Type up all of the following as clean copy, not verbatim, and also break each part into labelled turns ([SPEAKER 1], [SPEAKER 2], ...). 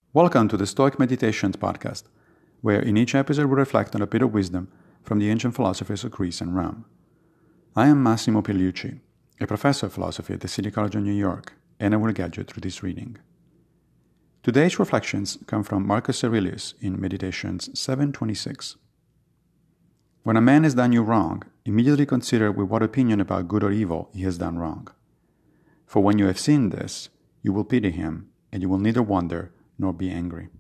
[SPEAKER 1] Welcome to the Stoic Meditations podcast, where in each episode we reflect on a bit of wisdom from the ancient philosophers of Greece and Rome. I am Massimo Pigliucci, a professor of philosophy at the City College of New York, and I will guide you through this reading. Today's reflections come from Marcus Aurelius in Meditations 7:26. When a man has done you wrong, immediately consider with what opinion about good or evil he has done wrong. For when you have seen this, you will pity him, and you will neither wonder nor be angry.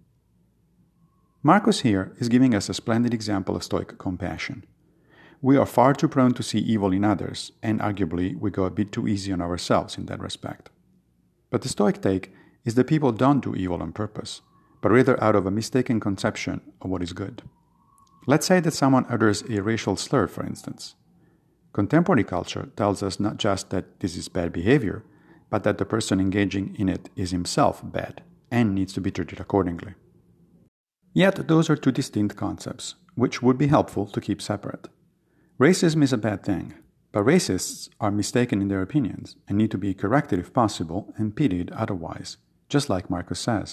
[SPEAKER 1] Marcus here is giving us a splendid example of Stoic compassion. We are far too prone to see evil in others, and arguably we go a bit too easy on ourselves in that respect. But the Stoic take is that people don't do evil on purpose, but rather out of a mistaken conception of what is good. Let's say that someone utters a racial slur, for instance. Contemporary culture tells us not just that this is bad behavior, but that the person engaging in it is himself bad and needs to be treated accordingly. Yet those are two distinct concepts, which would be helpful to keep separate. Racism is a bad thing, but racists are mistaken in their opinions and need to be corrected if possible and pitied otherwise, just like Marcus says.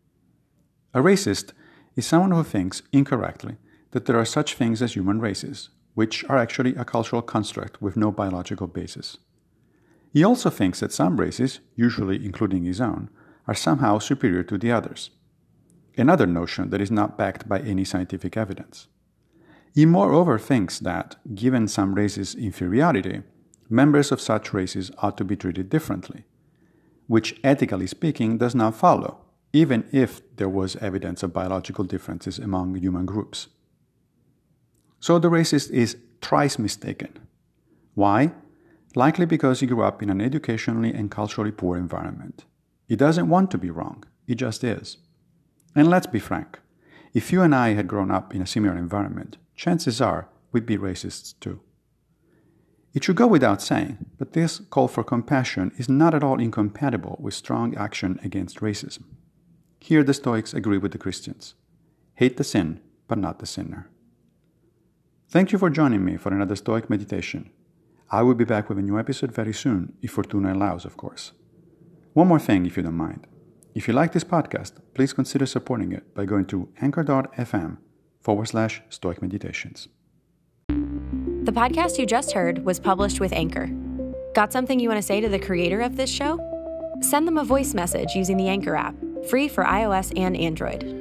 [SPEAKER 1] A racist is someone who thinks, incorrectly, that there are such things as human races, which are actually a cultural construct with no biological basis. He also thinks that some races, usually including his own, are somehow superior to the others. Another notion that is not backed by any scientific evidence. He moreover thinks that, given some races' inferiority, members of such races ought to be treated differently, which ethically speaking does not follow, even if there was evidence of biological differences among human groups. So the racist is thrice mistaken. Why? Likely because he grew up in an educationally and culturally poor environment. He doesn't want to be wrong, he just is. And let's be frank, if you and I had grown up in a similar environment, chances are we'd be racists too. It should go without saying, but this call for compassion is not at all incompatible with strong action against racism. Here the Stoics agree with the Christians. Hate the sin, but not the sinner. Thank you for joining me for another Stoic meditation. I will be back with a new episode very soon, if Fortuna allows, of course. One more thing, if you don't mind. If you like this podcast, please consider supporting it by going to anchor.fm/Stoic Meditations.
[SPEAKER 2] The podcast you just heard was published with Anchor. Got something you want to say to the creator of this show? Send them a voice message using the Anchor app, free for iOS and Android.